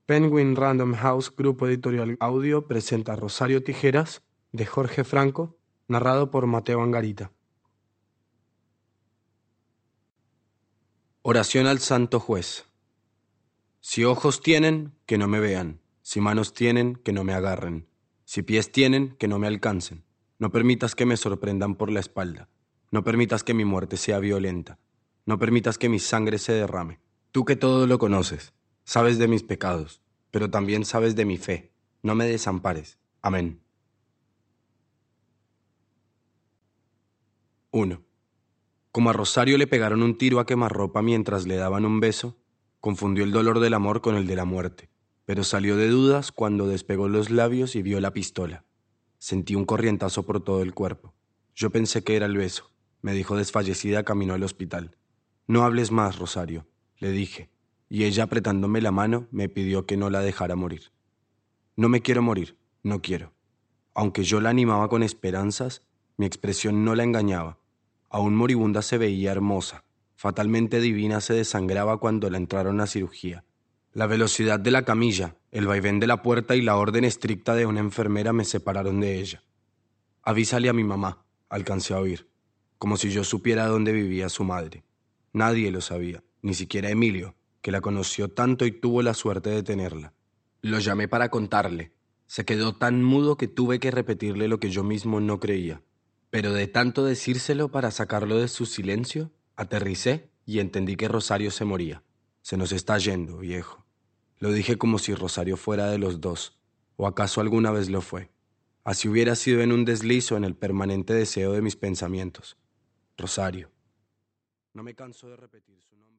Penguin Random House Grupo Editorial Audio presenta Rosario Tijeras, de Jorge Franco, narrado por Mateo Angarita. Oración al Santo Juez. Si ojos tienen, que no me vean. Si manos tienen, que no me agarren. Si pies tienen, que no me alcancen. No permitas que me sorprendan por la espalda. No permitas que mi muerte sea violenta. No permitas que mi sangre se derrame. Tú que todo lo conoces, sabes de mis pecados, pero también sabes de mi fe. No me desampares. Amén. 1. Como a Rosario le pegaron un tiro a quemarropa mientras le daban un beso, confundió el dolor del amor con el de la muerte, pero salió de dudas cuando despegó los labios y vio la pistola. Sentí un corrientazo por todo el cuerpo. Yo pensé que era el beso. Me dijo desfallecida camino al hospital. No hables más, Rosario, le dije, y ella apretándome la mano me pidió que no la dejara morir. No me quiero morir, no quiero. Aunque yo la animaba con esperanzas, mi expresión no la engañaba. Aún moribunda se veía hermosa. Fatalmente divina se desangraba cuando la entraron a cirugía. La velocidad de la camilla, el vaivén de la puerta y la orden estricta de una enfermera me separaron de ella. Avísale a mi mamá, alcancé a oír, como si yo supiera dónde vivía su madre. Nadie lo sabía, ni siquiera Emilio, que la conoció tanto y tuvo la suerte de tenerla. Lo llamé para contarle. Se quedó tan mudo que tuve que repetirle lo que yo mismo no creía. Pero de tanto decírselo para sacarlo de su silencio, aterricé y entendí que Rosario se moría. Se nos está yendo, viejo. Lo dije como si Rosario fuera de los dos, o acaso alguna vez lo fue. Así hubiera sido en un desliz o en el permanente deseo de mis pensamientos. Rosario. No me canso de repetir su nombre.